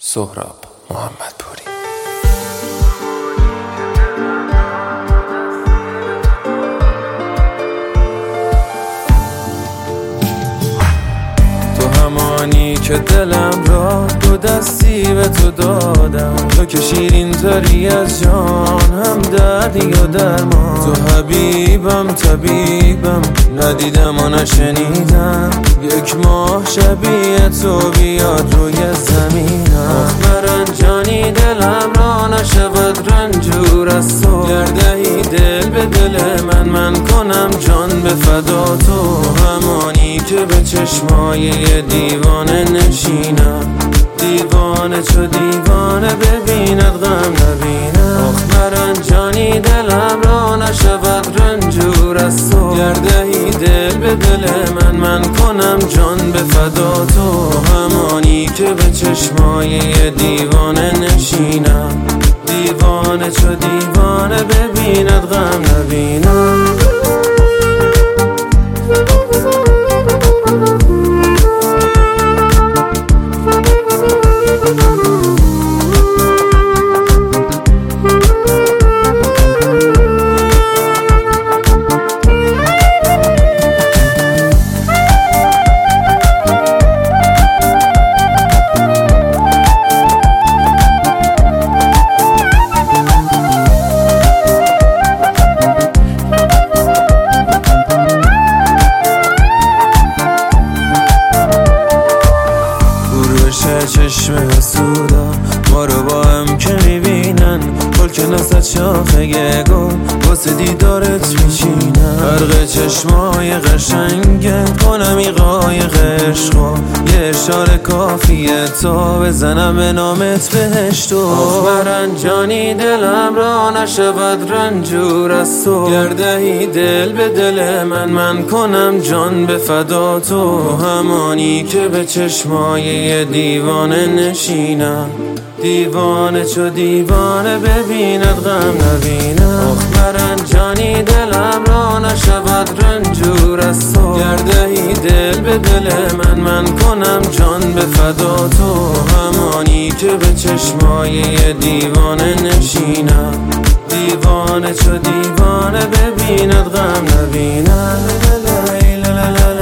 سهراب محمدپوری. تو همانی که دلم را دو دستی به تو دادم، تو که شیرین تری از جان، هم دردی و درمان. تو حبیبم طبیبم، ندیدم و نشنیدم یک ماه شبیه تو بیاد روی زمینم. مرنجانی دلم را نشود رنجور از تو، گردهی دل به دل من کنم جان به فدا. تو همانی که به چشمای دیوانه نشینم، دیوانه چو دیوانه ببیند غم نبینم. مرنجانی دلم را نشود رنجور از تو، گردهی دل به دل من کنم جان به فدا. تو همانی که به چشمای دیوانه نشینم، دیوانه چو دیوانه ببیند غم نبینم. چشم سودا ما رو با هم که میبینن، گل که نزد شاخه گل واسه دیدارت میچینن. فرق چشمای قشنگه کنم ای قایق عشقا، یه اشاره کافیه تا بزنم به نامت بهشتو. مرنجانی دلم را نشود رنجور از تو، گردهی دل به دل من کنم جان به فدا. تو همانی که به چشمای دیوانه نشینم، دیوانه چو دیوانه ببیند غم نبینم. مرنجانی دلم را نشود رنجور از تو، گردهی دل به دل من کنم جان به فدا. تو همانی که به چشمای دیوانه نشینم، دیوانه چو دیوانه ببیند غم نبینم.